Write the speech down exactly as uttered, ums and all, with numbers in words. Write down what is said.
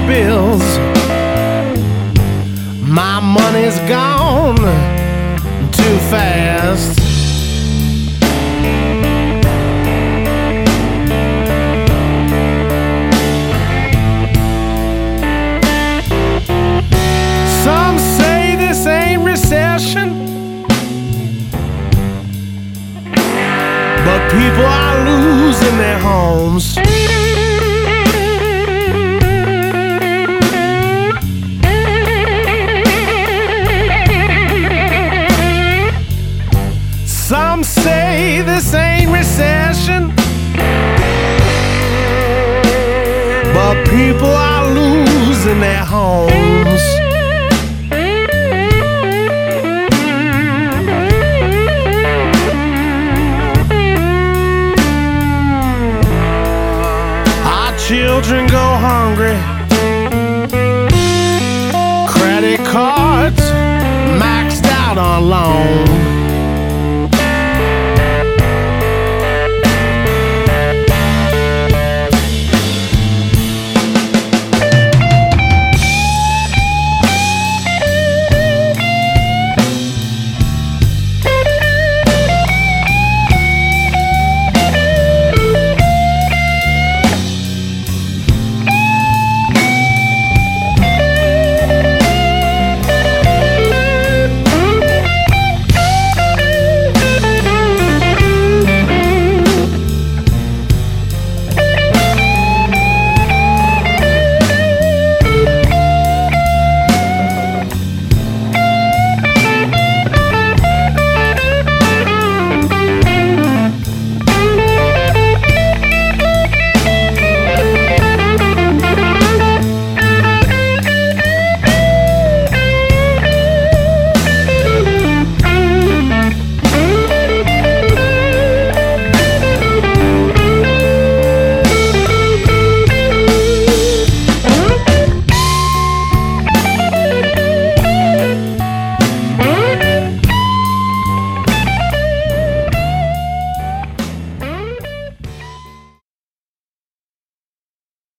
bills. My money's gone too fast. Some say this ain't recession, but people are losing their homes. Some say this ain't recession, but people are losing their homes. Our children go hungry, credit cards maxed out on loans.